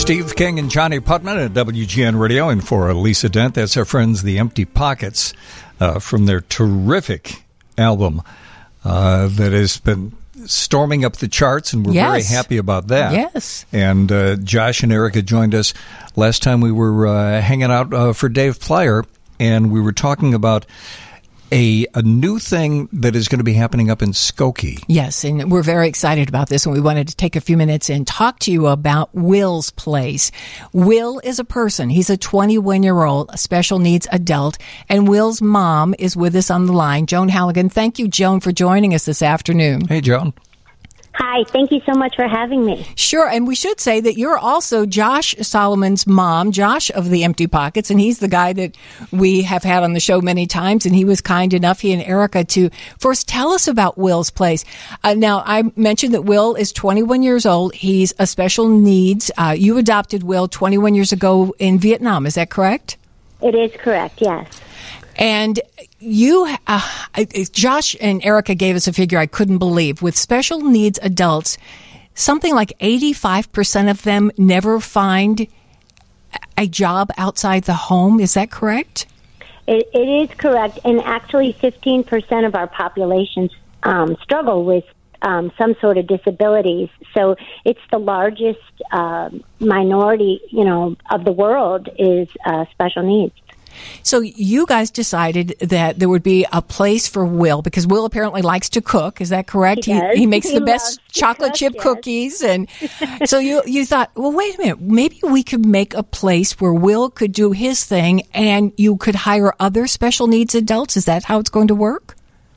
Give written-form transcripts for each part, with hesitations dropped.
Steve King and Johnny Putman at WGN Radio, and for Lisa Dent, that's our friends The Empty Pockets from their terrific album that has been storming up the charts, and we're very happy about that. Yes. And Josh and Erica joined us last time we were hanging out for Dave Plyer, and we were talking about a new thing that is going to be happening up in Skokie. Yes, and we're very excited about this, and we wanted to take a few minutes and talk to you about Will's Place. Will is a person. He's a 21-year-old special needs adult, and Will's mom is with us on the line, Joan Halligan. Thank you, Joan, for joining us this afternoon. Hey, Joan. Hi, thank you so much for having me. Sure, and we should say that you're also Josh Solomon's mom, Josh of the Empty Pockets, and he's the guy that we have had on the show many times, and he was kind enough, he and Erica, to first tell us about Will's Place. Now, I mentioned that Will is 21 years old. He's a special needs. You adopted Will 21 years ago in Vietnam, is that correct? It is correct, yes. And you, Josh and Erica gave us a figure I couldn't believe. With special needs adults, something like 85% of them never find a job outside the home. Is that correct? It is correct. And actually 15% of our population struggle with some sort of disabilities. So it's the largest minority, of the world is special needs. So you guys decided that there would be a place for Will, because Will apparently likes to cook. Is that correct? He makes the best chocolate chip cookies. And so you thought, well, wait a minute, maybe we could make a place where Will could do his thing and you could hire other special needs adults. Is that how it's going to work?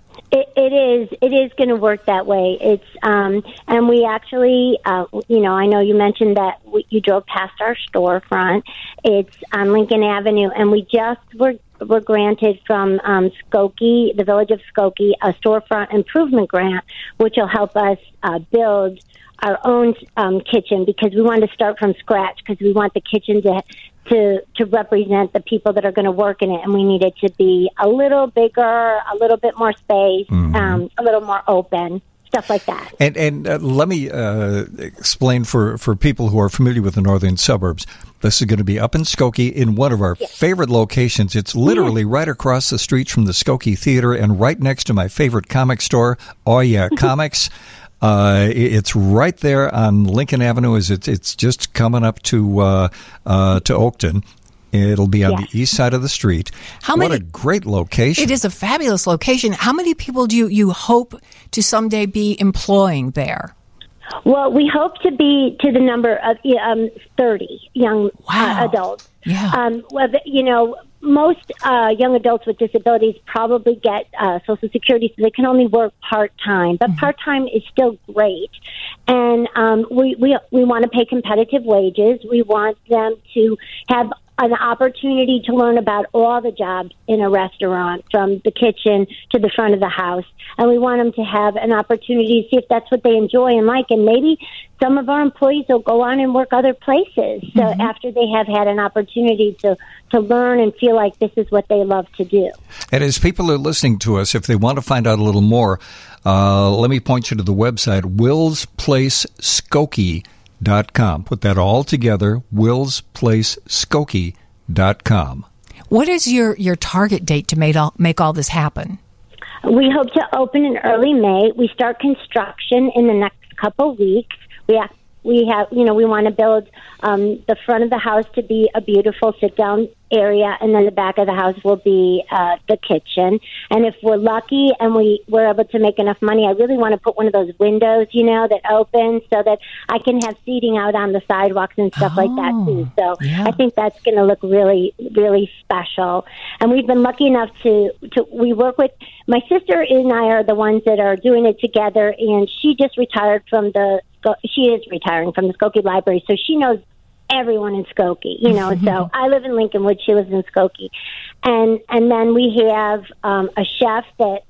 It is going to work that way. It's and we actually, I know you mentioned that you drove past our storefront. It's on Lincoln Avenue, and we just were granted from Skokie, the village of Skokie, a storefront improvement grant, which will help us build our own kitchen, because we wanted to start from scratch, because we want the kitchen to represent the people that are going to work in it, and we need it to be a little bigger, a little bit more space, a little more open, stuff like that. And let me explain for people who are familiar with the northern suburbs. This is going to be up in Skokie in one of our favorite locations. It's literally right across the street from the Skokie Theater and right next to my favorite comic store, Oh Yeah Comics. It's right there on Lincoln Avenue. It's just coming up to Oakton. It'll be on the east side of the street. What a great location. It is a fabulous location. How many people do you hope to someday be employing there? Well, we hope to be to the number of 30 young adults. Yeah. Most young adults with disabilities probably get Social Security, so they can only work part-time. But part-time is still great. And we want to pay competitive wages. We want them to have an opportunity to learn about all the jobs in a restaurant, from the kitchen to the front of the house. And we want them to have an opportunity to see if that's what they enjoy and like. And maybe some of our employees will go on and work other places so after they have had an opportunity to learn and feel like this is what they love to do. And as people are listening to us, if they want to find out a little more, let me point you to the website, willsplaceskokie.com. Put that all together, willsplaceskokie.com. What is your target date to make all this happen? We hope to open in early May. We start construction in the next couple weeks. We want to build the front of the house to be a beautiful sit-down area, and then the back of the house will be the kitchen. And if we're lucky and we're able to make enough money, I really want to put one of those windows, that open so that I can have seating out on the sidewalks and stuff like that, too. So I think that's going to look really, really special. And we've been lucky enough we work with, my sister and I are the ones that are doing it together, and she just retired she is retiring from the Skokie Library, so she knows everyone in Skokie, so I live in Lincolnwood, she lives in Skokie. And then we have a chef that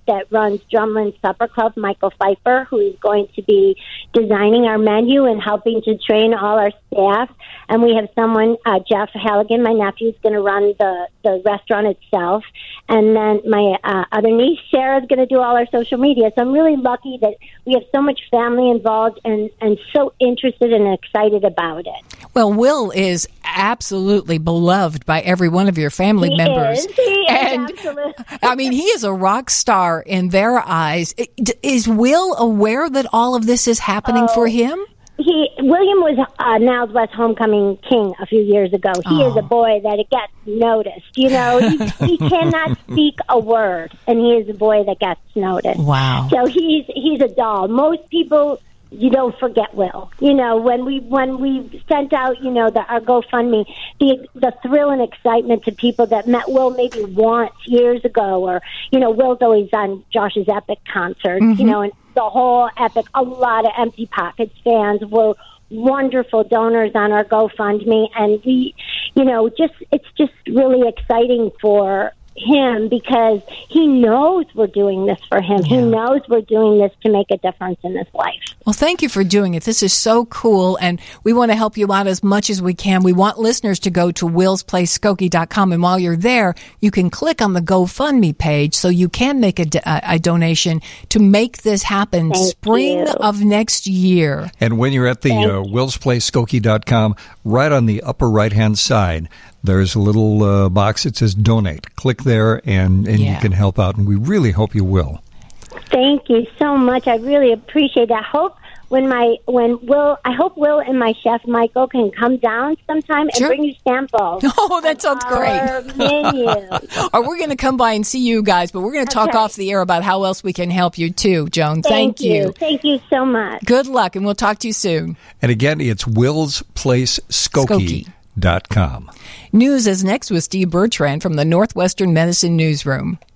that runs Drumlin Supper Club, Michael Pfeiffer, who is going to be designing our menu and helping to train all our staff. And we have someone, Jeff Halligan, my nephew, is going to run the restaurant itself. And then my other niece, Sarah, is going to do all our social media. So I'm really lucky that we have so much family involved and so interested and excited about it. Well, Will is absolutely beloved by every one of your family members. He is, absolutely. I mean, he is a rock star in their eyes. Is Will aware that all of this is happening for him? William was Niles West Homecoming King a few years ago. He is a boy that it gets noticed. You know, he cannot speak a word, and he is a boy that gets noticed. Wow! So he's a doll. Most people, you don't forget Will. You know, when we sent out, you know, our GoFundMe, the thrill and excitement to people that met Will maybe once years ago, or you know, Will's always on Josh's Epic concerts. You know, and the whole Epic, a lot of Empty Pockets fans were wonderful donors on our GoFundMe, and we, you know, it's just really exciting for him because he knows we're doing this for him. He knows we're doing this to make a difference in his life. Well, thank you for doing it. This is so cool, and we want to help you out as much as we can. We want listeners to go to willsplaceskokie.com, and while you're there, you can click on the GoFundMe page so you can make a donation to make this happen spring of next year. And when you're at the willsplaceskokie.com, right on the upper right-hand side, there's a little box that says donate. Click there and you can help out, and we really hope you will. Thank you so much. I really appreciate that. I hope Will and my chef Michael can come down sometime and bring you samples. Oh, that sounds great. Menu. Or we're going to come by and see you guys, but we're going to talk off the air about how else we can help you too, Joan. Thank you. Thank you so much. Good luck, and we'll talk to you soon. And again, it's willsplaceskokie.com. News is next with Steve Bertrand from the Northwestern Medicine Newsroom.